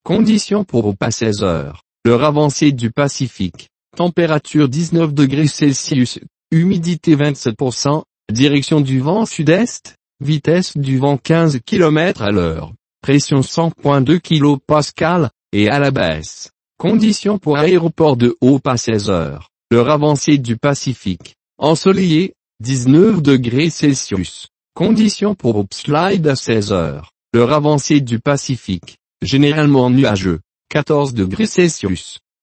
Conditions pour au pas 16 heures. L'heure avancée du Pacifique. Température 19 degrés Celsius. Humidité 27%. Direction du vent sud-est. Vitesse du vent 15 km à l'heure. Pression 100.2 kPa, et à la baisse. Conditions pour aéroport de Haut-Pas 16 heures. L'heure avancée du Pacifique. Ensoleillé, 19 degrés Celsius. Conditions pour Upslide à 16 heures. L'heure avancée du Pacifique. Généralement nuageux, 14 degrés Celsius.